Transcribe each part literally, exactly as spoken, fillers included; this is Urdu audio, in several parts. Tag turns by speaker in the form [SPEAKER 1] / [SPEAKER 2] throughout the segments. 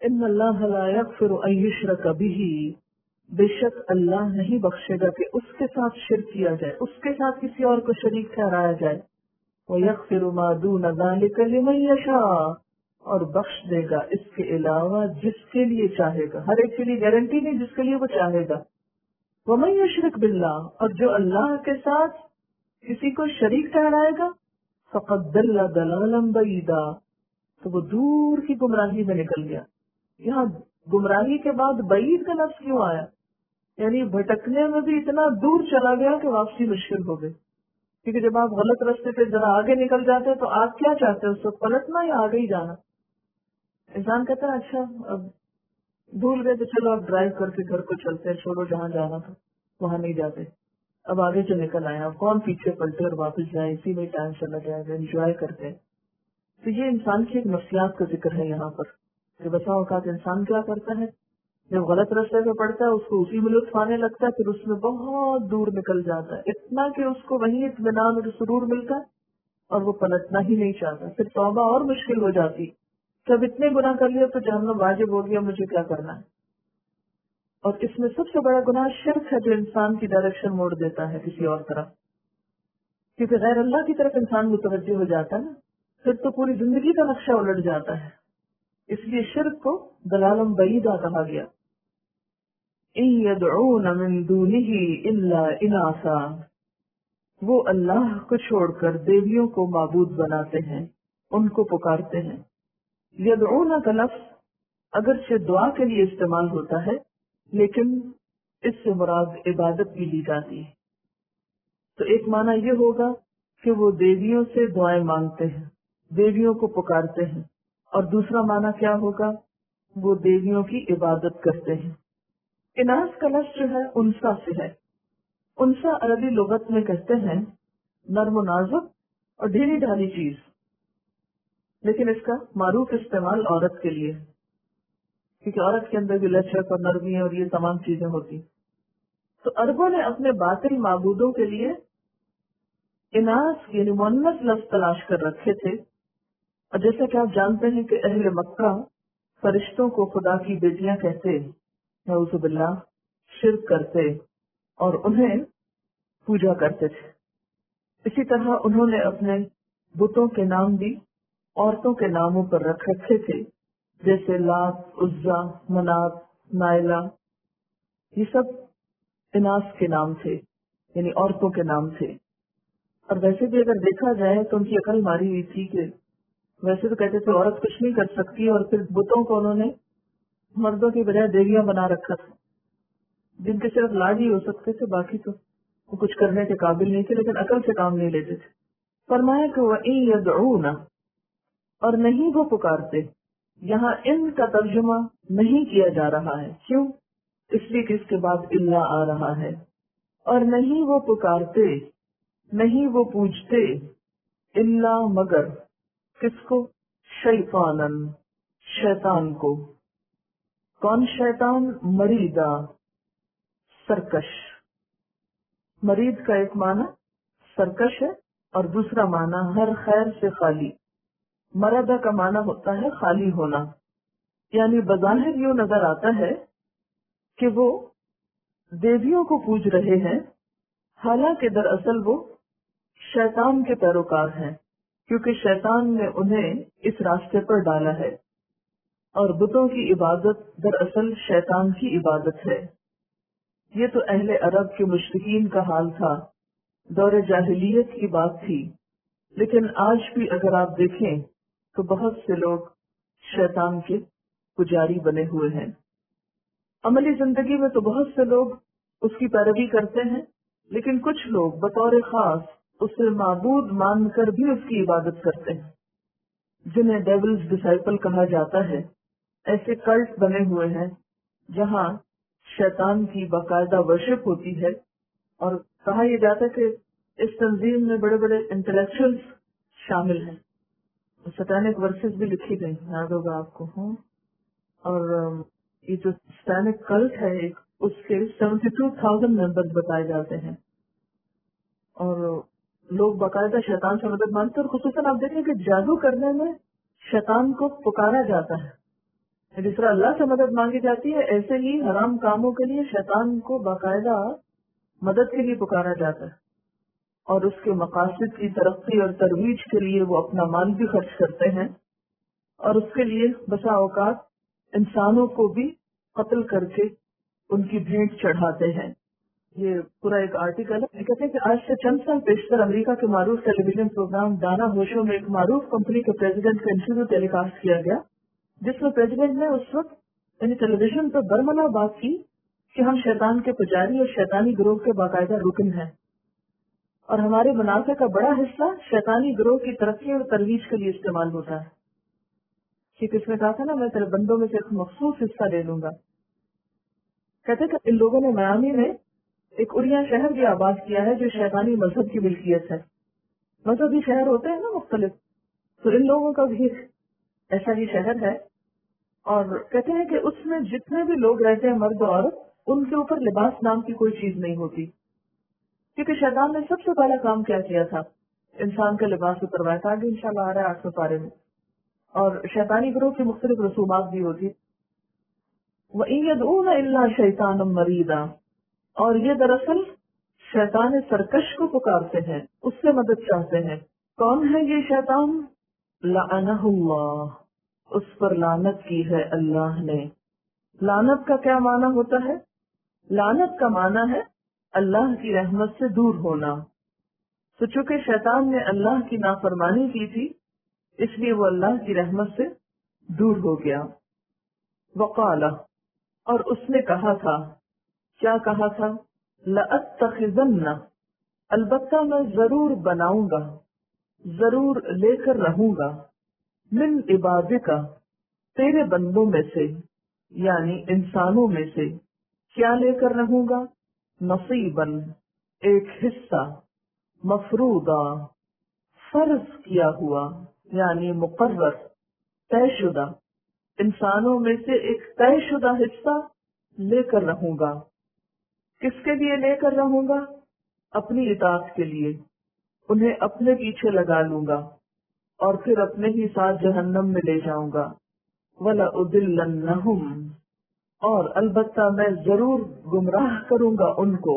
[SPEAKER 1] ان اللہ لا یغفر ان یشرک بہ، بے شک اللہ نہیں بخشے گا کہ اس کے ساتھ شرک کیا جائے، اس کے ساتھ کسی اور کو شریک ٹھہرایا جائے۔ وَيَغْفِرُ مَا دُونَ ذَلِكَ لِمَن يَشَاءُ، اور بخش دے گا اس کے علاوہ جس کے لیے چاہے گا، ہر ایک کے لیے گارنٹی نہیں، جس کے لیے وہ چاہے گا۔ وَمَن يُشْرِكْ بِاللَّهِ، اور جو اللہ کے ساتھ کسی کو شریک ٹھہرائے گا، فَقَدْ ضَلَّ ضَلَالًا بَعِيدًا، تو وہ دور کی گمراہی میں نکل گیا۔ یہاں گمراہی کے بعد بعید کا لفظ کیوں آیا؟ یعنی بھٹکنے میں بھی اتنا دور چلا گیا کہ واپسی مشکل ہو گئی۔ کیونکہ جب آپ غلط راستے پہ ذرا آگے نکل جاتے ہیں تو آپ کیا چاہتے ہیں، اس کو پلٹنا یا آگے ہی جانا؟ انسان کہتا ہے اچھا اب بھول گئے تو چلو اب ڈرائیو کر کے گھر کو چلتے ہیں، چھوڑو جہاں جانا تھا وہاں نہیں جاتے، اب آگے جو نکل آئے اب کون پیچھے پلٹے اور واپس جائیں، اسی میں ٹائم چلا جائے گا، انجوائے کرتے ہیں۔ تو یہ انسان کی ایک نفسیات کا ذکر ہے یہاں پر کہ بسا اوقات انسان کیا کرتا ہے، جب غلط راستے پہ پڑتا ہے اس کو اسی میں لطف آنے لگتا ہے، پھر اس میں بہت دور نکل جاتا ہے، اتنا کہ اس کو وہیں اطمینان اور سرور ملتا ہے اور وہ پلٹنا ہی نہیں چاہتا، پھر توبہ اور مشکل ہو جاتی، جب اتنے گناہ کر لیا تو جہنم واجب ہو گیا، مجھے کیا کرنا ہے۔ اور اس میں سب سے بڑا گناہ شرک ہے جو انسان کی ڈائریکشن موڑ دیتا ہے کسی اور طرف، کیونکہ غیر اللہ کی طرف انسان متوجہ ہو جاتا ہے نا، پھر تو پوری زندگی کا نقشہ الٹ جاتا ہے۔ اس لیے شرک کو ضلالًا بعیدا کہا گیا۔ ان يدعون من دونه الا اناثا، وہ اللہ کو چھوڑ کر دیویوں کو معبود بناتے ہیں، ان کو پکارتے ہیں۔ یدعون کا لفظ اگرچہ دعا کے لیے استعمال ہوتا ہے لیکن اس سے مراد عبادت بھی لی جاتی ہے۔ تو ایک معنی یہ ہوگا کہ وہ دیویوں سے دعائیں مانگتے ہیں، دیویوں کو پکارتے ہیں، اور دوسرا معنی کیا ہوگا، وہ دیویوں کی عبادت کرتے ہیں۔ اناث کا لفظ جو ہے انسا سے ہے۔ انسا عربی لغت میں کہتے ہیں نرم و نازک اور ڈھیلی ڈھالی چیز، لیکن اس کا معروف استعمال عورت کے لیے ہے، کیونکہ عورت کے اندر بھی لچک اور نرمی اور یہ تمام چیزیں ہوتی۔ تو عربوں نے اپنے باطل معبودوں کے لیے اناث یعنی مؤنث لفظ تلاش کر رکھے تھے، اور جیسا کہ آپ جانتے ہیں کہ اہل مکہ فرشتوں کو خدا کی بیٹیاں کہتے، نعوذ باللہ، شرک کرتے اور انہیں پوجا کرتے تھے۔ اسی طرح انہوں نے اپنے بتوں کے نام بھی عورتوں کے ناموں پر رکھ رکھے تھے، جیسے لات، عزا، منات، نائلہ، یہ سب اناث کے نام تھے، یعنی عورتوں کے نام تھے۔ اور ویسے بھی اگر دیکھا جائے تو ان کی عقل ماری ہوئی تھی کہ ویسے تو کہتے تھے عورت کچھ نہیں کر سکتی، اور پھر بتوں کو انہوں نے مردوں کی بجائے دیویاں بنا رکھا تھا، جن کے صرف لاڈ ہی ہو سکتے تھے، باقی تو وہ کچھ کرنے کے قابل نہیں تھے، لیکن عقل سے کام نہیں لیتے تھے۔ فرمایا کہ وَإِن يَدْعُونَ، اور نہیں وہ پکارتے، یہاں ان کا ترجمہ نہیں کیا جا رہا ہے، کیوں؟ اس لیے کہ اس کے بعد اللہ آ رہا ہے، اور نہیں وہ پکارتے، نہیں وہ پوچھتے، اللہ مگر کس کو؟ شیطانن، شیطان کو۔ کون شیطان؟ مریدا، سرکش۔ مرید کا ایک معنی سرکش ہے اور دوسرا معنی ہر خیر سے خالی۔ مردا کا معنی ہوتا ہے خالی ہونا، یعنی بظاہر یوں نظر آتا ہے کہ وہ دیویوں کو پوج رہے ہیں، حالانکہ دراصل وہ شیطان کے پیروکار ہیں، کیونکہ شیطان نے انہیں اس راستے پر ڈالا ہے، اور بتوں کی عبادت دراصل شیطان کی عبادت ہے۔ یہ تو اہل عرب کے مشرکین کا حال تھا، دور جاہلیت کی بات تھی، لیکن آج بھی اگر آپ دیکھیں تو بہت سے لوگ شیطان کے پجاری بنے ہوئے ہیں۔ عملی زندگی میں تو بہت سے لوگ اس کی پیروی کرتے ہیں، لیکن کچھ لوگ بطور خاص اسے معبود مان کر بھی اس کی عبادت کرتے ہیں، جنہیں ڈیولز ڈسائپل کہا جاتا ہے۔ ایسے کلٹ بنے ہوئے ہیں جہاں شیطان کی باقاعدہ ورشپ ہوتی ہے، اور کہا یہ جاتا ہے کہ اس تنظیم میں بڑے بڑے انٹلیکچوئل شامل ہیں، سٹینک ورسز بھی لکھی گئی، یاد ہوگا آپ کو۔ ہوں اور یہ جو سٹینک کلٹ ہے ایک، اس کے سیونٹی ٹو تھاؤزینڈ ممبرز بتائے جاتے ہیں، اور لوگ باقاعدہ شیطان سے مدد مانگتے ہیں، اور خصوصاً آپ دیکھیں کہ جادو کرنے میں شیطان کو پکارا جاتا ہے، جس طرح اللہ سے مدد مانگی جاتی ہے ایسے ہی حرام کاموں کے لیے شیطان کو باقاعدہ مدد کے لیے پکارا جاتا ہے، اور اس کے مقاصد کی ترقی اور ترویج کے لیے وہ اپنا مال بھی خرچ کرتے ہیں، اور اس کے لیے بسا اوقات انسانوں کو بھی قتل کر کے ان کی بھیٹ چڑھاتے ہیں۔ یہ پورا ایک آرٹیکل ہے، کہتے ہیں کہ آج سے چند سال پیشتر امریکہ کے معروف ٹیلی ویژن پروگرام دانا ہوشو میں ایک معروف کمپنی کے پریزیڈنٹ کا انٹرویو ٹیلی کاسٹ کیا گیا، جس میں پریزیڈنٹ نے اس وقت یعنی ٹیلی ویژن پر برملا بات کی کہ ہم شیطان کے پجاری اور شیطانی گروہ کے باقاعدہ رکن ہیں، اور ہمارے منافع کا بڑا حصہ شیطانی گروہ کی ترقی اور ترویج کے لیے استعمال ہوتا ہے۔ کہ کس نے کہا تھا نا میں تیرے بندوں میں سے ایک مخصوص حصہ لے لوں گا۔ کہتے کہ ان لوگوں نے میامی میں ایک اڑیا شہر بھی آباد کیا ہے جو شیطانی مذہب کی ملکیت ہے۔ مذہبی شہر ہوتے ہیں نا مختلف، تو ان لوگوں کا بھی ایسا ہی شہر ہے، اور کہتے ہیں کہ اس میں جتنے بھی لوگ رہتے ہیں مرد اور عورت، ان کے اوپر لباس نام کی کوئی چیز نہیں ہوتی، کیونکہ شیطان نے سب سے پہلا کام کیا کیا تھا، انسان کا لباس اتروایا تھا۔ آگے انشاءاللہ آ رہا ہے آٹھ سو پارے میں، اور شیطانی گروہ کی مختلف رسومات بھی ہوتی۔ وَإِن يَدْعُونَ إِلَّا شَيْطَانًا مَرِيدًا، اور یہ دراصل شیطان سرکش کو پکارتے ہیں، اس سے مدد چاہتے ہیں۔ کون ہے یہ شیطان؟ لعنہ اللہ، اس پر لعنت کی ہے اللہ نے۔ لعنت کا کیا معنی ہوتا ہے؟ لعنت کا معنی ہے اللہ کی رحمت سے دور ہونا۔ تو چونکہ شیطان نے اللہ کی نافرمانی کی تھی، اس لیے وہ اللہ کی رحمت سے دور ہو گیا۔ وقال، اور اس نے کہا تھا، کیا کہا تھا؟ لأتخذن، البتہ میں ضرور بناؤں گا، ضرور لے کر رہوں گا، من عبادک، تیرے بندوں میں سے، یعنی انسانوں میں سے، کیا لے کر رہوں گا؟ نصیباً، ایک حصہ، مفروضہ، فرض کیا ہوا، یعنی مقرر، طے شدہ، انسانوں میں سے ایک طے شدہ حصہ لے کر رہوں گا۔ کس کے لیے لے کر رہوں گا؟ اپنی اطاعت کے لیے، انہیں اپنے پیچھے لگا لوں گا اور پھر اپنے ہی ساتھ جہنم میں لے جاؤں گا۔ وَلَأُضِلَّنَّهُمْ، اور البتہ میں ضرور گمراہ کروں گا ان کو۔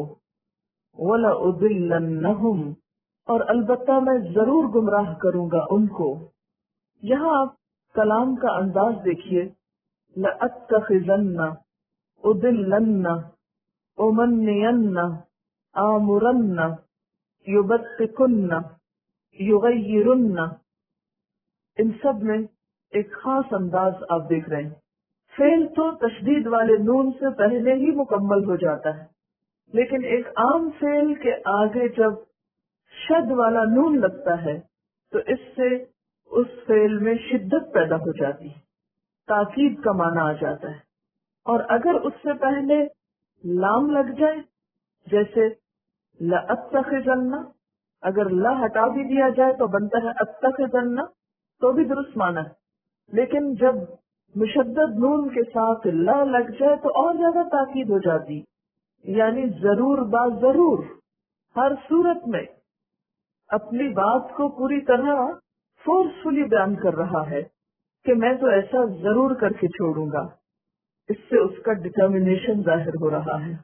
[SPEAKER 1] وَلَأُضِلَّنَّهُمْ، اور البتہ میں ضرور گمراہ کروں گا ان کو۔ یہاں آپ کلام کا انداز دیکھیے، لَأَتَّخِذَنَّ، أُضِلَّنَّ، أُمَنِّيَنَّ، آمُرَنَّ، يُبَتِّكُنَّ، يُغَيِّرُنَّ، ان سب میں ایک خاص انداز آپ دیکھ رہے ہیں۔ فعل تو تشدید والے نون سے پہلے ہی مکمل ہو جاتا ہے، لیکن ایک عام فعل کے آگے جب شد والا نون لگتا ہے تو اس سے اس فعل میں شدت پیدا ہو جاتی ہے، تاکید کا معنی آ جاتا ہے۔ اور اگر اس سے پہلے لام لگ جائے، جیسے لأتخذن، اگر لا ہٹا بھی دیا جائے تو بنتا ہے اتخذن، تو بھی درست معنی ہے، لیکن جب مشدد نون کے ساتھ لا لگ جائے تو اور زیادہ تاکید ہو جاتی، یعنی ضرور با ضرور، ہر صورت میں اپنی بات کو پوری طرح فورسفلی بیان کر رہا ہے کہ میں تو ایسا ضرور کر کے چھوڑوں گا۔ اس سے اس کا ڈٹرمنیشن ظاہر ہو رہا ہے۔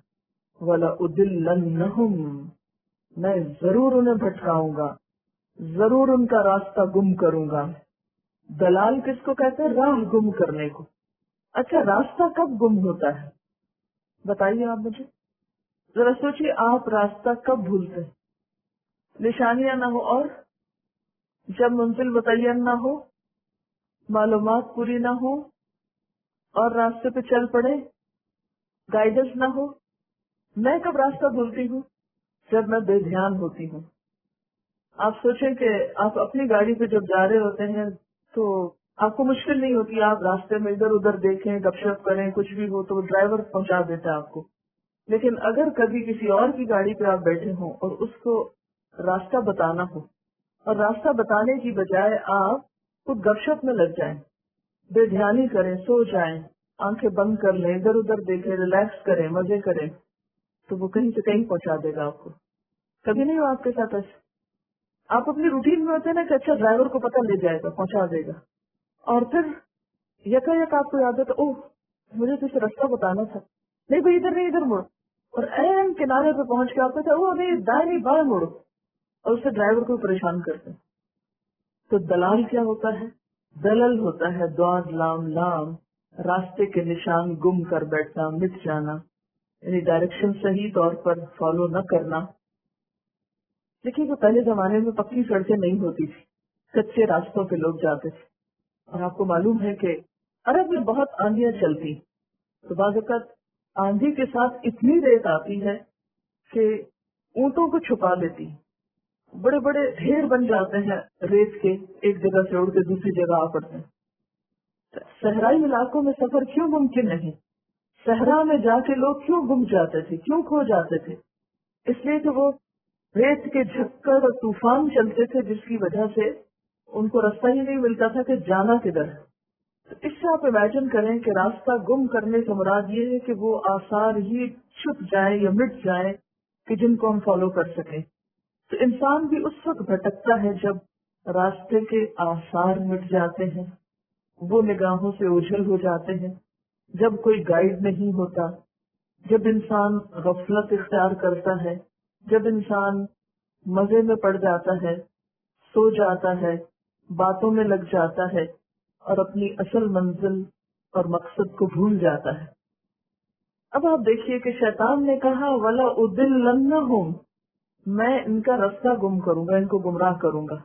[SPEAKER 1] وَلَأُضِلَّنَّهُمْ، میں ضرور انہیں بھٹکاؤں گا، ضرور ان کا راستہ گم کروں گا۔ دلال کس کو کہتے ہیں؟ راہ گم کرنے کو۔ اچھا، راستہ کب گم ہوتا ہے بتائیے آپ مجھے ذرا سوچیے، آپ راستہ کب بھولتے ہیں؟ نشانیاں نہ ہو، اور جب منزل متعین نہ ہو، معلومات پوری نہ ہو، اور راستے پہ چل پڑے، گائیڈنس نہ ہو۔ میں کب راستہ بھولتی ہوں؟ جب میں بے دھیان ہوتی ہوں۔ آپ سوچیں کہ آپ اپنی گاڑی پہ جب جا رہے ہوتے ہیں تو آپ کو مشکل نہیں ہوتی، آپ راستے میں ادھر ادھر دیکھیں، گپ شپ کریں، کچھ بھی ہو تو ڈرائیور پہنچا دیتا ہے آپ کو۔ لیکن اگر کبھی کسی اور کی گاڑی پہ آپ بیٹھے ہوں اور اس کو راستہ بتانا ہو، اور راستہ بتانے کی بجائے آپ خود گپ شپ میں لگ جائیں، بے دھیانی کریں، سو جائیں، آنکھیں بند کر لیں، ادھر ادھر دیکھیں، ریلیکس کریں، مزے کریں، تو وہ کہیں سے کہیں پہنچا دے گا آپ کو۔ کبھی نہیں ہو آپ کے ساتھ ایسے؟ آپ اپنی روٹین میں ہوتے ہیں نا کہ اچھا ڈرائیور کو پتہ لے جائے گا، پہنچا دے گا، اور پھر यका यक आपको याद है तो ओह मुझे तो इसे रास्ता बताना था, नहीं भाई इधर नहीं इधर मुड़ो, और ऐन किनारे पे पहुंच के आपको था वो नहीं दाएं नहीं बाएं मुड़ो, और उससे ड्राइवर को परेशान करते हैं। तो दलाल क्या होता है? दलल होता है द्वाद लाम लाम, रास्ते के निशान गुम कर बैठना, मिट जाना, यानी डायरेक्शन सही तौर पर फॉलो न करना। देखिए तो पहले जमाने में पक्की सड़कें नहीं होती थी, कच्चे रास्तों पे लोग जाते थे, और आपको मालूम है कि अरब में बहुत आंधियां चलती, तो बाज़ वक़्त आंधी के साथ इतनी रेत आती है कि ऊंटों को छुपा लेती, बड़े बड़े ढेर बन जाते हैं रेत के, एक जगह से उड़ के दूसरी जगह आ पड़ते हैं। सहराई इलाकों में सफर क्यों मुमकिन नहीं? सहरा में जाके लोग क्यों गुम जाते थे, क्यों खो जाते थे? इसलिए कि वो रेत के झक्कर और तूफान चलते थे, जिसकी वजह से उनको रास्ता ही नहीं मिलता था कि जाना किधर है। तो इससे आप इमेजिन करें कि रास्ता गुम करने से मुराद ये है कि वो आसार ही छुप जाए या मिट जाए कि जिनको हम फॉलो कर सकें। तो इंसान भी उस वक्त भटकता है जब रास्ते के आसार मिट जाते हैं, वो निगाहों से ओझल हो जाते हैं, जब कोई गाइड नहीं होता, जब इंसान गफलत इख्तियार करता है, जब इंसान मजे में पड़ जाता है, सो जाता है, बातों में लग जाता है और अपनी असल मंजिल और मकसद को भूल जाता है। अब आप देखिए कि शैतान ने कहा वला उदिल्लन्नहुम, मैं इनका रास्ता गुम करूंगा, इनको गुमराह करूंगा।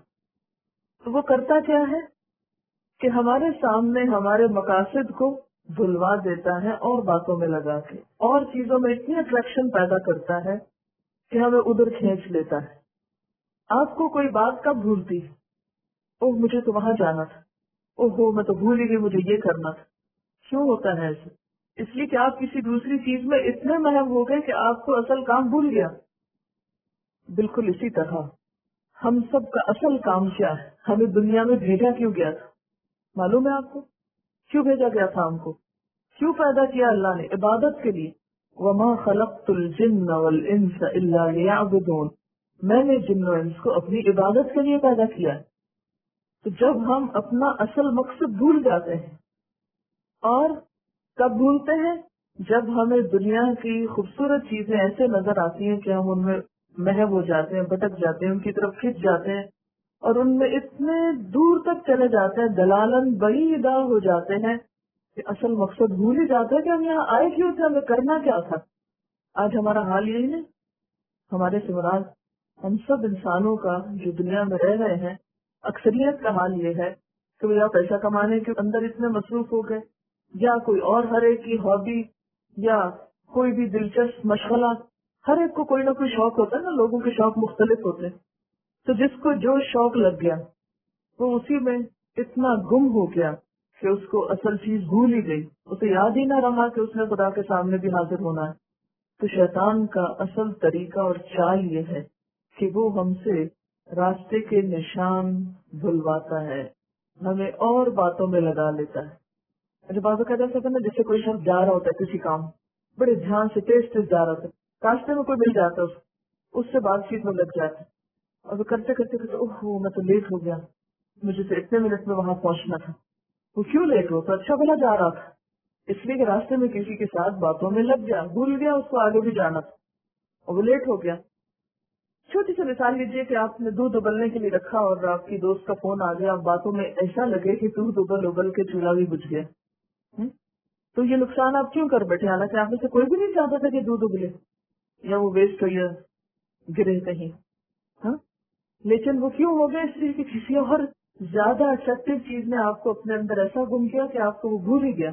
[SPEAKER 1] तो वो करता क्या है कि हमारे सामने हमारे मकासद को भुलवा देता है और बातों में लगा के और चीजों में इतनी अट्रैक्शन पैदा करता है कि हमें उधर खींच लेता है। आपको कोई बात कब भूलती है? ओह मुझे तो वहां जाना था, ओहो मैं तो भूल ही गई, मुझे ये करना था। क्यों होता है ऐसे? इसलिए कि आप किसी दूसरी चीज में इतने महव हो गए कि आपको असल काम भूल गया। बिल्कुल इसी तरह हम सब का असल काम क्या है, हमें दुनिया में भेजा क्यों गया था? मालूम है आपको क्यों भेजा गया था? हमको क्यों पैदा किया अल्लाह ने? इबादत के लिए। वमा खलक़तुल जिन्न वल इंस इल्ला लियअबुदून, मैंने जिन्न और इंस को अपनी इबादत के लिए पैदा किया है। तो जब हम अपना असल मकसद भूल जाते हैं, और कब भूलते हैं? जब हमें दुनिया की खूबसूरत चीजें ऐसे नजर आती हैं कि हम उनमें महव हो जाते हैं, भटक जाते हैं, उनकी तरफ खिंच जाते हैं और उनमें इतने दूर तक चले जाते हैं, दलालन बईदा हो जाते हैं कि असल मकसद भूल ही जाते हैं कि हम यहाँ आए क्यों थे, हमें करना क्या था। आज हमारा हाल यही नहीं, हमारे से मुराद हम सब इंसानों का जो दुनिया में रह रहे हैं, अक्सरियत का हाल ये है कि वो या पैसा कमाने के अंदर इतने मसरूफ हो गए, या कोई और हर एक की हॉबी या कोई भी दिलचस्प मशगला, हर एक को कोई ना कोई शौक होता है ना, लोगों के शौक मुख्तलिफ होते हैं। तो जिसको जो शौक लग गया वो उसी में इतना गुम हो गया कि उसको असल चीज भूल ही गई, उसे याद ही ना रहा कि उसने खुदा के सामने भी हाजिर होना है। तो शैतान का असल तरीका और चाल ये है कि वो हमसे रास्ते के निशान भुलवाता है, हमें और बातों में लगा लेता है। जब बात कहते हैं ना, जैसे कोई शख्स जा रहा होता है किसी काम, बड़े ध्यान से तेज तेज जा रहा होता है, रास्ते में कोई मिल जाता है उस, उससे बातचीत में लग जाता है, और वो करते करते करते ओह मैं तो लेट हो गया, मुझे तो इतने मिनट में वहां पहुंचना था। वो क्यों लेट हो? तो अच्छा भला जा रहा था, इसलिए कि रास्ते में किसी के साथ बातों में लग गया, भूल गया उसको आगे भी जाना था और वो लेट हो गया। छोटी सी मिसाल लीजिए कि आपने दूध उबलने के लिए रखा और आपकी दोस्त का फोन आ गया, आप बातों में ऐसा लगे कि दूध उबल उबल के चूल्हा भी बुझ गया। हुँ? तो ये नुकसान आप क्यों कर बैठे? हालांकि आप में से कोई भी नहीं चाहता था कि दूध उबले या वो वेस्ट हो या गिरे कहीं, हाँ? लेकिन वो क्यों हो गया? इसलिए कि किसी और ज्यादा अट्रैक्टिव चीज ने आपको अपने अंदर ऐसा गुम किया कि आपको वो भूल ही गया।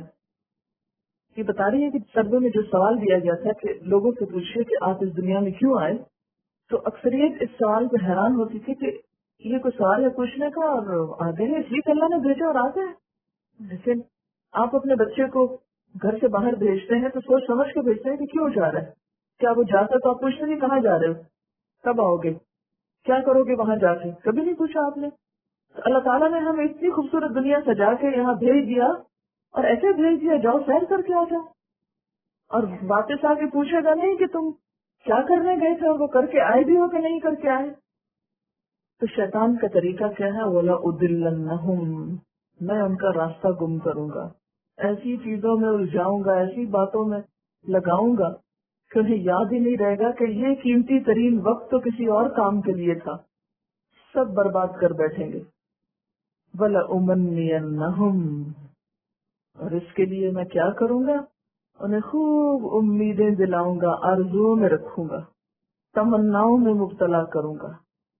[SPEAKER 1] ये बता रही है कि सर्वे में जो सवाल दिया गया था कि लोगों से पूछिए कि आप इस दुनिया में क्यों आए, तो अक्सरियत इस सवाल पे हैरान होती थी कि ये कोई सवाल है पूछने का और आ गए, इसलिए अल्लाह ने भेजा और आ गए। जैसे आप अपने बच्चे को घर से बाहर भेजते हैं तो सोच समझ के भेजते हैं कि क्यों जा रहा है। क्या वो जाता तो आप पूछते नहीं कहाँ जा रहे हो, कब आओगे, क्या करोगे वहां जाके, कभी नहीं पूछा आपने। तो अल्लाह ताला ने हमें इतनी खूबसूरत दुनिया सजा के यहाँ भेज दिया और ऐसे भेज दिया जाओ सैर करके आ जाओ, और वापस आके पूछेगा नहीं कि तुम क्या करने गए थे और वो करके आए भी हो कि नहीं करके आए। तो शैतान का तरीका क्या है? वला उदिल्लन्नहुम, میں ان کا راستہ گم کروں گا، ایسی چیزوں میں الجھاؤں گا، ایسی باتوں میں لگاؤں گا کہ انہیں یاد ہی نہیں رہے گا کہ یہ قیمتی ترین وقت تو کسی اور کام کے لیے تھا، سب برباد کر بیٹھیں گے۔ وَلَأُمَنِّيَنَّهُمْ، اور اس کے لیے میں کیا کروں گا، انہیں خوب امیدیں دلاؤں گا، آرزوؤں میں رکھوں گا، تمناؤں میں مبتلا کروں گا۔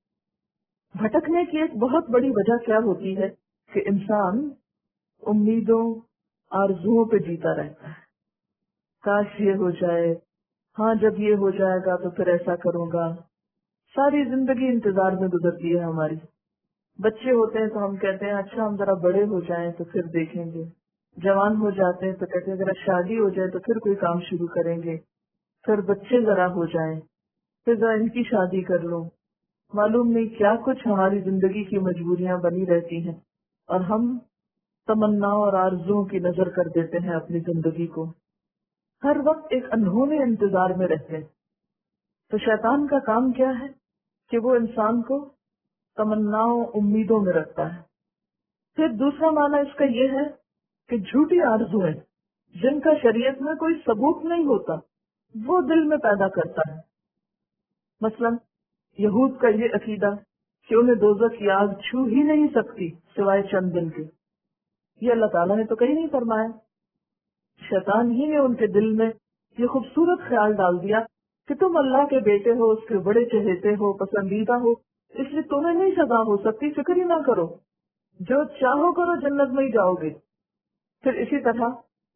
[SPEAKER 1] بھٹکنے کی ایک بہت بڑی وجہ کیا ہوتی ہے کہ انسان امیدوں آرزوؤں پہ جیتا رہتا ہے، کاش یہ ہو جائے، ہاں جب یہ ہو جائے گا تو پھر ایسا کروں گا۔ ساری زندگی انتظار میں گزرتی ہے ہماری۔ بچے ہوتے ہیں تو ہم کہتے ہیں اچھا ہم ذرا بڑے ہو جائیں تو پھر دیکھیں گے، جوان ہو جاتے ہیں تو کہتے ہیں ذرا شادی ہو جائے تو پھر کوئی کام شروع کریں گے، پھر بچے ذرا ہو جائیں، پھر ذرا ان کی شادی کر لوں۔ معلوم نہیں کیا کچھ ہماری زندگی کی مجبوریاں بنی رہتی ہیں، اور ہم تمنا اور آرزوؤں کی نظر کر دیتے ہیں اپنی زندگی کو، ہر وقت ایک انہونے انتظار میں رہتے ہیں۔ تو شیطان کا کام کیا ہے کہ وہ انسان کو تمناؤں امیدوں میں رکھتا ہے۔ پھر دوسرا معنی اس کا یہ ہے کہ جھوٹی آرزویں جن کا شریعت میں کوئی ثبوت نہیں ہوتا وہ دل میں پیدا کرتا ہے۔ مثلا یہود کا یہ عقیدہ کہ انہیں دوزخ کی آگ چھو ہی نہیں سکتی سوائے چند دن کے، یہ اللہ تعالیٰ نے تو کہیں نہیں فرمایا، شیطان ہی نے ان کے دل میں یہ خوبصورت خیال ڈال دیا کہ تم اللہ کے بیٹے ہو، اس کے بڑے چہیتے ہو، پسندیدہ ہو، اس لیے تمہیں نہیں سزا ہو سکتی، فکر ہی نہ کرو، جو چاہو کرو جنت میں ہی جاؤ گے۔ پھر اسی طرح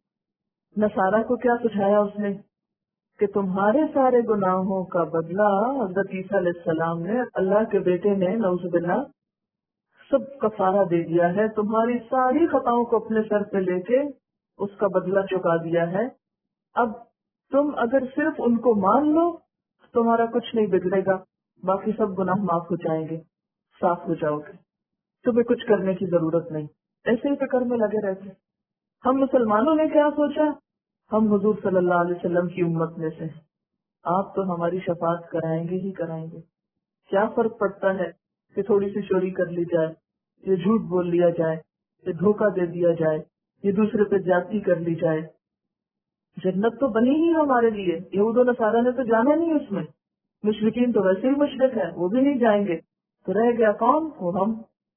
[SPEAKER 1] نصارہ کو کیا سجھایا اس نے کہ تمہارے سارے گناہوں کا بدلہ حضرت عیسیٰ علیہ السلام نے، اللہ کے بیٹے نے، نعوذ باللہ، سب کفارہ دے دیا ہے، تمہاری ساری خطاؤں کو اپنے سر پہ لے کے اس کا بدلہ چکا دیا ہے۔ اب تم اگر صرف ان کو مان لو تمہارا کچھ نہیں بگڑے گا، باقی سب گناہ معاف ہو جائیں گے، صاف ہو جاؤ گے، تمہیں کچھ کرنے کی ضرورت نہیں۔ ایسے ہی فکر میں لگے رہتے۔ ہم مسلمانوں نے کیا سوچا، ہم حضور صلی اللہ علیہ وسلم کی امت میں سے ہیں، آپ تو ہماری شفاعت کرائیں گے ہی کرائیں گے، کیا فرق پڑتا ہے کہ تھوڑی سی چوری کر لی جائے، یہ جھوٹ بول لیا جائے، یہ دھوکہ دے دیا جائے، یہ دوسرے پہ زیادتی کر لی جائے۔ جنت تو بنی ہی ہمارے لیے، یہود و نصارہ نے تو جانا نہیں اس میں، مشرکین تو ویسے ہی مشرک ہے، وہ بھی نہیں جائیں گے، تو رہ گیا کون؟ وہ ہم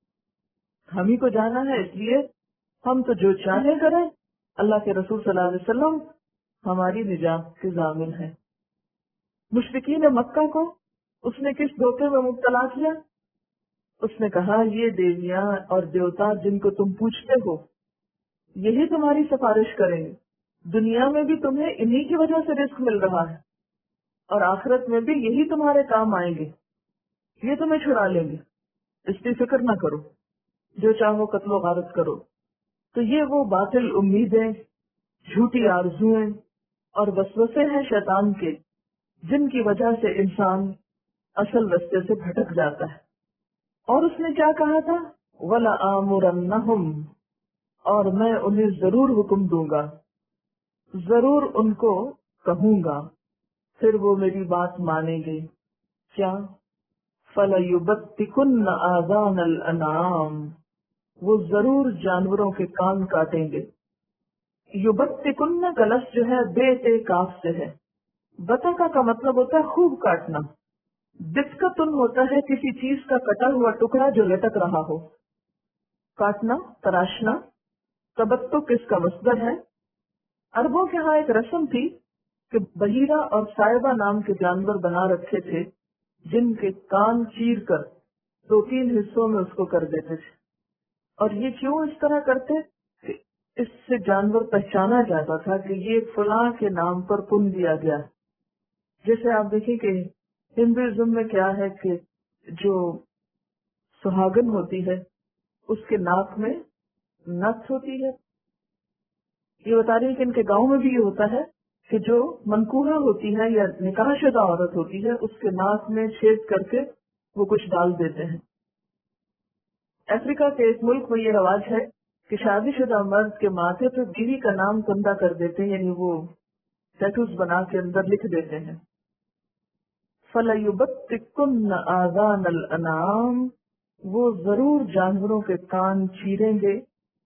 [SPEAKER 1] ہم ہی کو جانا ہے، اس لیے ہم تو جو چاہے کریں، اللہ کے رسول صلی اللہ علیہ وسلم ہماری نجات کے ضامن ہے۔ مشرکین مکہ کو اس نے کس دھوکے میں مبتلا کیا؟ اس نے کہا یہ دیویاں اور دیوتا جن کو تم پوچھتے ہو یہی تمہاری سفارش کریں گے، دنیا میں بھی تمہیں انہی کی وجہ سے رزق مل رہا ہے اور آخرت میں بھی یہی تمہارے کام آئیں گے، یہ تمہیں چھڑا لیں گے، اس کی فکر نہ کرو، جو چاہو قتل و غارت کرو۔ تو یہ وہ باطل امیدیں، جھوٹی آرزویں اور وسوسے ہیں شیطان کے جن کی وجہ سے انسان اصل رستے سے بھٹک جاتا ہے۔ اور اس نے کیا کہا تھا؟ وَلَآمُرَنَّهُمْ، اور میں انہیں ضرور حکم دوں گا، ضرور ان کو کہوں گا، پھر وہ میری بات مانیں گے۔ کیا؟ فَلَيُبَتِّكُنَّ آذَانَ الْأَنْعَامِ، وہ ضرور جانوروں کے کان کاٹیں گے۔ یبتکن کا لفظ جو ہے بے تے کاف سے ہے۔ بتکا کا مطلب ہوتا ہے خوب کاٹنا، دقتن ہوتا ہے کسی چیز کا کٹا ہوا ٹکڑا جو لٹک رہا ہو، کاٹنا، تراشنا۔ تبتک اس کا مصدر ہے۔ عربوں کے ہاں ایک رسم تھی کہ بحیرہ اور صائبہ نام کے جانور بنا رکھے تھے جن کے کان چیر کر دو تین حصوں میں اس کو کر دیتے تھے، اور یہ کیوں اس طرح کرتے کہ اس سے جانور پہچانا جاتا تھا کہ یہ فلاں کے نام پر پن دیا گیا۔ جیسے آپ دیکھیں کہ ہندوازم میں کیا ہے کہ جو سہاگن ہوتی ہے اس کے ناک میں نت ہوتی ہے، یہ بتا رہی ہے کہ ان کے گاؤں میں بھی یہ ہوتا ہے کہ جو منکوہا ہوتی ہے یا نکاح شدہ عورت ہوتی ہے اس کے ناک میں چھید کر کے وہ کچھ ڈال دیتے ہیں۔ افریقہ کے ایک ملک میں یہ رواج ہے کہ شادی شدہ مرد کے ماتھے پہ بیوی کا نام کندہ کر دیتے ہیں، یعنی وہ ٹیٹوز بنا کے اندر لکھ دیتے ہیں۔ فَلَيُبَتِّكُنَّ آذَانَ الْأَنْعَامِ، وہ ضرور جانوروں کے کان چیریں گے۔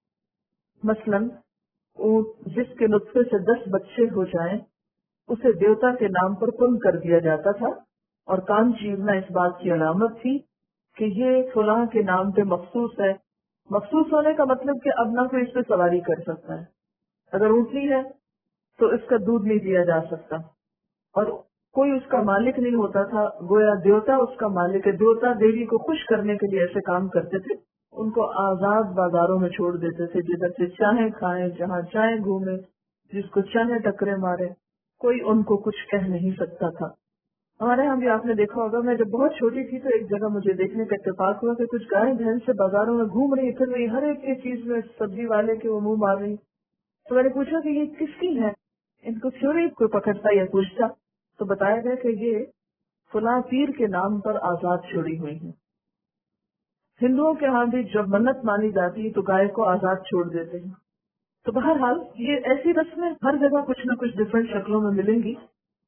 [SPEAKER 1] مثلاً اونٹ جس کے نطفے سے دس بچے ہو جائیں اسے دیوتا کے نام پر پن کر دیا جاتا تھا، اور کان چیرنا اس بات کی علامت تھی کہ یہ فلاں کے نام پہ مخصوص ہے۔ مخصوص ہونے کا مطلب کہ اب نہ کوئی اس پہ سواری کر سکتا ہے، اگر اونٹنی ہے تو اس کا دودھ نہیں دیا جا سکتا، اور کوئی اس کا مالک نہیں ہوتا تھا، گویا دیوتا اس کا مالک ہے۔ دیوتا دیوی کو خوش کرنے کے لیے ایسے کام کرتے تھے، ان کو آزاد بازاروں میں چھوڑ دیتے تھے، جدھر سے چاہیں کھائیں، جہاں چاہیں گھومیں، جس کو چاہیں ٹکرے مارے، کوئی ان کو کچھ کہہ نہیں سکتا تھا۔ ہمارے یہاں بھی آپ نے دیکھا ہوگا، میں جب بہت چھوٹی تھی تو ایک جگہ مجھے دیکھنے کا اتفاق ہوا کہ کچھ گائے بھینس سے بازاروں میں گھوم رہی پھر رہی، ہر ایک کی چیز میں سبزی والے کے وہ منہ مار رہی۔ تو میں نے پوچھا کہ یہ کس کی ہے، ان کو کیوں نہیں کوئی پکڑتا یا پوچھتا؟ تو بتایا گیا کہ یہ فلاں پیر کے نام پر آزاد چھوڑی ہوئی ہیں۔ ہندوؤں کے ہاں بھی جب منت مانی جاتی ہے تو گائے کو آزاد چھوڑ دیتے ہیں۔ تو بہرحال یہ ایسی رسمیں ہر جگہ کچھ نہ کچھ ڈفرینٹ شکلوں میں ملیں گی،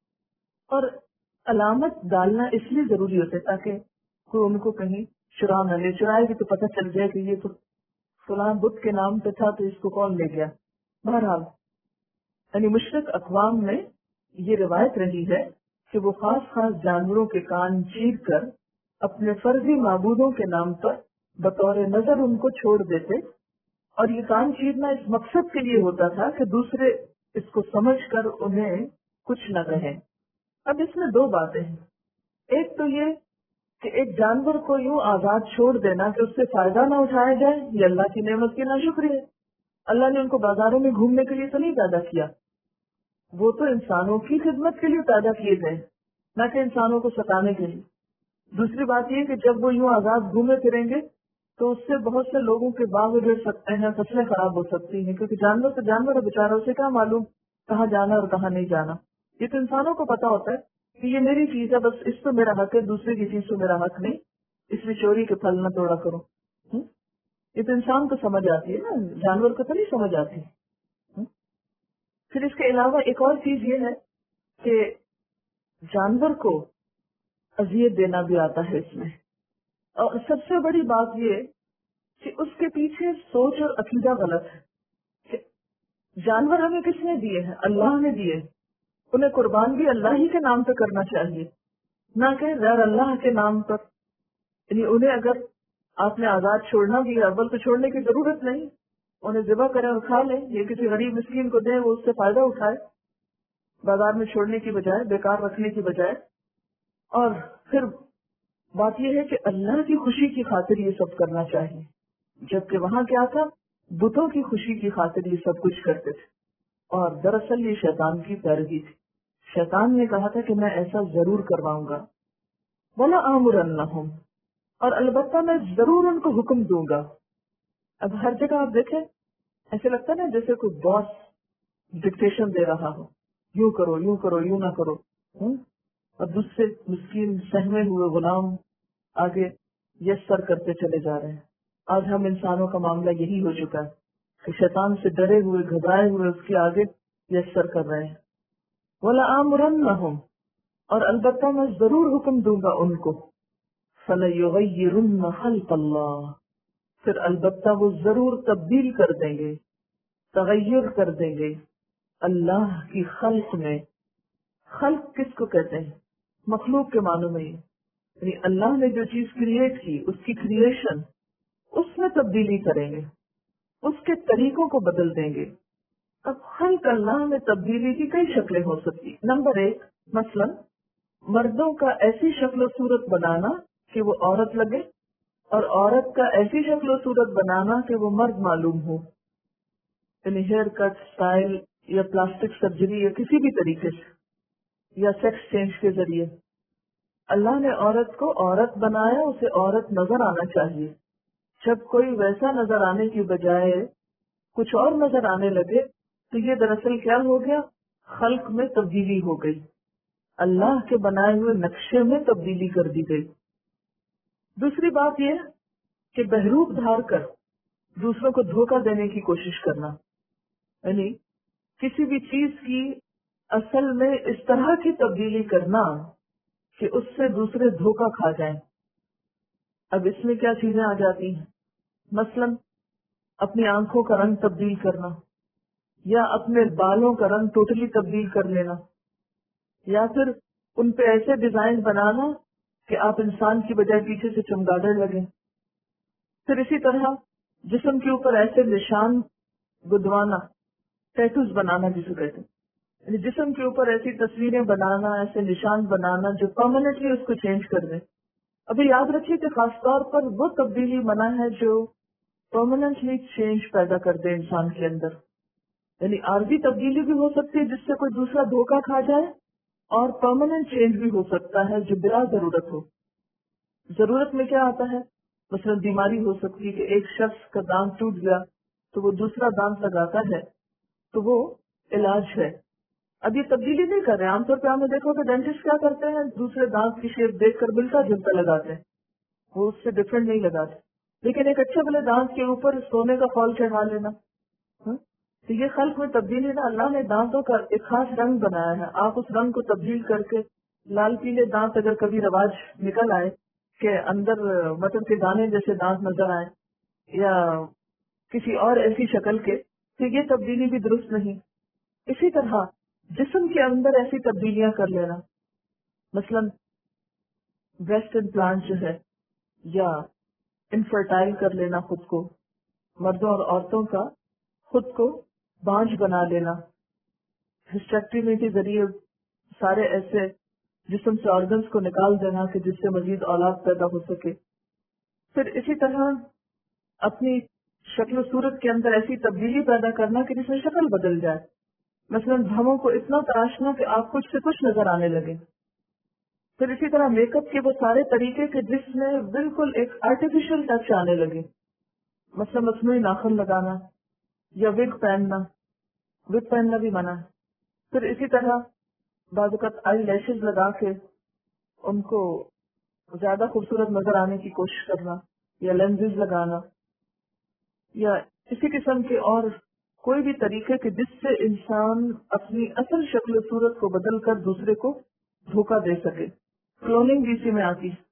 [SPEAKER 1] اور علامت ڈالنا اس لیے ضروری ہوتا ہے تاکہ کوئی ان کو کہیں چرا نہ لے، چرائے گی تو پتہ چل جائے کہ یہ تو فلاں بت کے نام پہ تھا تو اس کو کون لے گیا۔ بہرحال یعنی مشرق اقوام میں یہ روایت رہی ہے کہ وہ خاص خاص جانوروں کے کان چیر کر اپنے فرضی معبودوں کے نام پر بطور نظر ان کو چھوڑ دیتے، اور یہ کان چیرنا اس مقصد کے لیے ہوتا تھا کہ دوسرے اس کو سمجھ کر انہیں کچھ نہ کہیں۔ اب اس میں دو باتیں ہیں، ایک تو یہ کہ ایک جانور کو یوں آزاد چھوڑ دینا کہ اس سے فائدہ نہ اٹھایا جائے، یہ اللہ کی نعمت کی ناشکری ہے۔ اللہ نے ان کو بازاروں میں گھومنے کے لیے تو نہیں پیدا کیا، وہ تو انسانوں کی خدمت کے لیے پیدا کیے گئے، نہ کہ انسانوں کو ستانے کے لیے۔ دوسری بات یہ کہ جب وہ یوں آزاد گھومے پھریں گے تو اس سے بہت سے لوگوں کے باغ اجڑ سکتے ہیں، فصلیں خراب ہو سکتی ہیں، کیونکہ جانور تو جانور ہے، بیچاروں سے کیا معلوم کہاں جانا اور کہاں نہیں جانا۔ یہ تو انسانوں کو پتا ہوتا ہے کہ یہ میری چیز ہے، بس اس پہ میرا حق ہے، دوسرے کی چیز پہ میرا حق نہیں، اس میں چوری کے پھل نہ توڑا کرو۔ یہ تو انسان کو سمجھ آتی ہے نا، جانور کو تو نہیں سمجھ آتی۔ پھر اس کے علاوہ ایک اور چیز یہ ہے کہ جانور کو اذیت دینا بھی آتا ہے اس میں، اور سب سے بڑی بات یہ کہ اس کے پیچھے سوچ اور عقیدہ غلط ہے کہ جانور ہمیں کس نے دیے ہیں؟ اللہ نے دیے، انہیں قربان بھی اللہ ہی کے نام پہ کرنا چاہیے، نہ کہ غیر اللہ کے نام پر۔ یعنی انہیں اگر آپ نے آزاد چھوڑنا بھی ہے، اول تو چھوڑنے کی ضرورت نہیں، انہیں ذبح کریں اور کھا لیں، یہ کسی غریب مسکین کو دیں، وہ اس سے فائدہ اٹھائے، بازار میں چھوڑنے کی بجائے، بیکار رکھنے کی بجائے۔ اور پھر بات یہ ہے کہ اللہ کی خوشی کی خاطر یہ سب کرنا چاہیے، جبکہ وہاں کیا تھا، بتوں کی خوشی کی خاطر یہ سب کچھ کرتے تھے، اور دراصل یہ شیطان کی پیروی تھی۔ شیطان نے کہا تھا کہ میں ایسا ضرور کرواؤں گا، وَلَآمُرَنَّهُمْ، اور البتہ میں ضرور ان کو حکم دوں گا۔ اب ہر جگہ آپ دیکھیں ایسے لگتا ہے نا جیسے کوئی باس ڈکٹیشن دے رہا ہو، یوں کرو یوں کرو یوں نہ کرو، ہوں؟ اور دوسرے مسکین سہمے ہوئے غلام آگے یس سر کرتے چلے جا رہے ہیں۔ آج ہم انسانوں کا معاملہ یہی ہو چکا ہے کہ شیطان سے ڈرے ہوئے گھبرائے ہوئے اس کے آگے یس سر کر رہے ہیں۔ وَلَآمُرَنَّهُمْ، اور البتہ میں ضرور حکم دوں گا ان کو، فَلَيُغَيِّرُنَّ خَلْقَ اللَّهِ، پھر البتہ وہ ضرور تبدیل کر دیں گے، تغیر کر دیں گے اللہ کی خلق میں۔ خلق کس کو کہتے ہیں؟ مخلوق کے معنوں میں، یعنی اللہ نے جو چیز کریٹ کی اس کی کریشن، اس میں تبدیلی کریں گے، اس کے طریقوں کو بدل دیں گے۔ اب خلق اللہ میں تبدیلی کی کئی شکلیں ہو سکتی۔ نمبر ایک، مثلا مردوں کا ایسی شکل و صورت بنانا کہ وہ عورت لگے، اور عورت کا ایسی شکل و صورت بنانا کہ وہ مرد معلوم ہو، یعنی ہیئر کٹ، سٹائل یا پلاسٹک سرجری یا کسی بھی طریقے سے، یا سیکس چینج کے ذریعے۔ اللہ نے عورت کو عورت بنایا، اسے عورت نظر آنا چاہیے۔ جب کوئی ویسا نظر آنے کی بجائے کچھ اور نظر آنے لگے تو یہ دراصل کیا ہو گیا؟ خلق میں تبدیلی ہو گئی، اللہ کے بنائے ہوئے نقشے میں تبدیلی کر دی گئی۔ دوسری بات یہ کہ بہروپ دھار کر دوسروں کو دھوکہ دینے کی کوشش کرنا، یعنی کسی بھی چیز کی اصل میں اس طرح کی تبدیلی کرنا کہ اس سے دوسرے دھوکہ کھا جائیں۔ اب اس میں کیا چیزیں آ جاتی ہیں؟ مثلا اپنی آنکھوں کا رنگ تبدیل کرنا، یا اپنے بالوں کا رنگ ٹوٹلی تبدیل کر لینا، یا پھر ان پہ ایسے ڈیزائن بنانا کہ آپ انسان کی بجائے پیچھے سے چمگادڑ لگیں. پھر اسی طرح جسم کے اوپر ایسے نشان گدوانا، ٹیٹوز بنانا جسے کہتے ہیں، یعنی جسم کے اوپر ایسی تصویریں بنانا، ایسے نشان بنانا جو پرماننٹلی اس کو چینج کر دیں. ابھی یاد رکھیے کہ خاص طور پر وہ تبدیلی منع ہے جو پرماننٹلی چینج پیدا کر دے انسان کے اندر. یعنی عارضی تبدیلی بھی ہو سکتی ہے جس سے کوئی دوسرا دھوکہ کھا جائے، اور پرماننٹ چینج بھی ہو سکتا ہے جو بلا ضرورت ہو. ضرورت میں کیا آتا ہے؟ مثلا بیماری ہو سکتی ہے کہ ایک شخص کا دانت ٹوٹ گیا تو وہ دوسرا دانت لگاتا ہے، تو وہ علاج ہے. اب یہ تبدیلی نہیں کر رہے. عام طور پہ ہم نے دیکھو کہ ڈینٹسٹ کیا کرتے ہیں، دوسرے دانت کی شیپ دیکھ کر ملتا جلتا لگاتے ہیں، وہ اس سے ڈفرینٹ نہیں لگاتے. لیکن ایک اچھے بلے دانت کے اوپر سونے کا خول چڑھا لینا، ہاں؟ تو یہ خلق میں تبدیلی نہ. اللہ نے دانتوں کا ایک خاص رنگ بنایا ہے، آپ اس رنگ کو تبدیل کر کے لال پیلے دانت اگر کبھی رواج نکل آئے کہ اندر مٹر کے دانے جیسے دانت نظر آئے یا کسی اور ایسی شکل کے، تو یہ تبدیلی بھی درست نہیں. اسی طرح جسم کے اندر ایسی تبدیلیاں کر لینا، مثلا بریسٹ امپلانٹ جو ہے، یا انفرٹائل کر لینا خود کو، مردوں اور عورتوں کا خود کو بانجھ بنا لینا، ہسٹیکٹمی کے ذریعے سارے ایسے جسم سے آرگنز کو نکال دینا کہ جس سے مزید اولاد پیدا ہو سکے. پھر اسی طرح اپنی شکل و صورت کے اندر ایسی تبدیلی پیدا کرنا کہ جس میں شکل بدل جائے. مثلا بھووں کو اتنا تراشنا کہ آپ کچھ سے کچھ نظر آنے لگے. پھر اسی طرح میک اپ کے وہ سارے طریقے کہ جس میں بالکل ایک آرٹیفیشل ٹچ آنے لگے، مثلا مصنوعی ناخن لگانا یا وگ پہننا. وگ پہننا بھی منع ہے. پھر اسی طرح بعض اوقات آئی لیشز لگا کے ان کو زیادہ خوبصورت نظر آنے کی کوشش کرنا، یا لینزز لگانا، یا اسی قسم کے اور کوئی بھی طریقے کہ جس سے انسان اپنی اصل شکل و صورت کو بدل کر دوسرے کو دھوکہ دے سکے. کلوننگ بھی اسی میں آتی ہے.